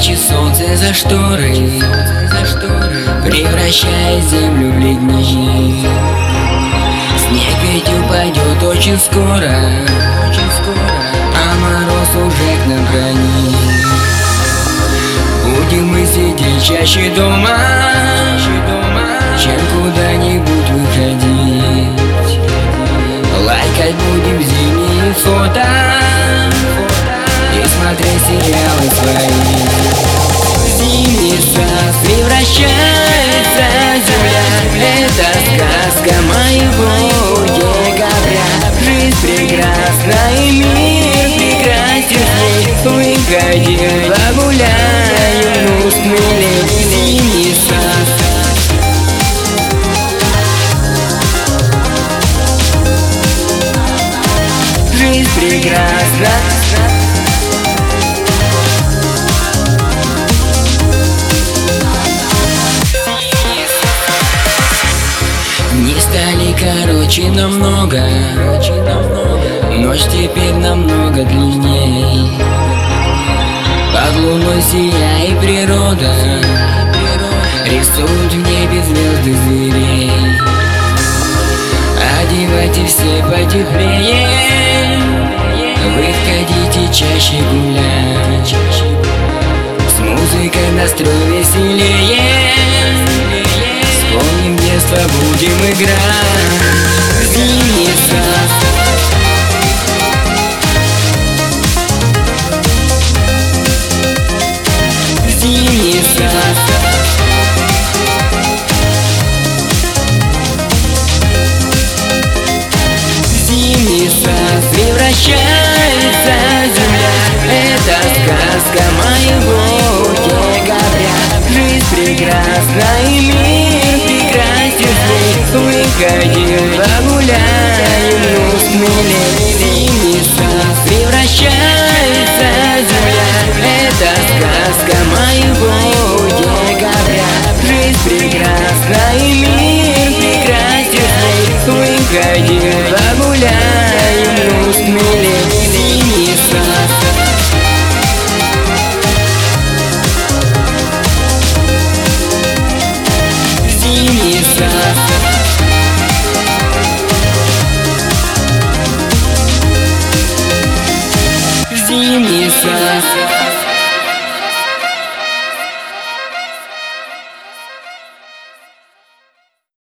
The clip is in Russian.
Прячет солнце за шторы, превращая землю в ледник. Снег ведь упадет очень скоро, а мороз уже к нам бронит. Будем мы сидеть чаще дома, чем куда-нибудь выходить. Лайкать будем зимние фото и смотреть сериалы свои. Зимний сад превращается земля, это сказка моего декабря. Жизнь прекрасна и мир прекрасен с ней. Выходи, погуляем, ну смелей. Зимний сад. Жизнь прекрасна. Дни стали короче намного, ночь теперь намного длинней. Под луной сияет природа, рисуют в небе звезды зверей. Одевайте все потеплее, выходите чаще гулять. С музыкой настрой веселее, вспомним детство, будем играть. Зимний сад. Зимний сад. Зимний сад. Превращается земля, это сказка моего декабря. Жизнь прекрасна и мир прекрасен с ней. Выходи, погуляем, ну смелей. Зимний сад. Превращается земля, это сказка моего декабря. Жизнь прекрасна и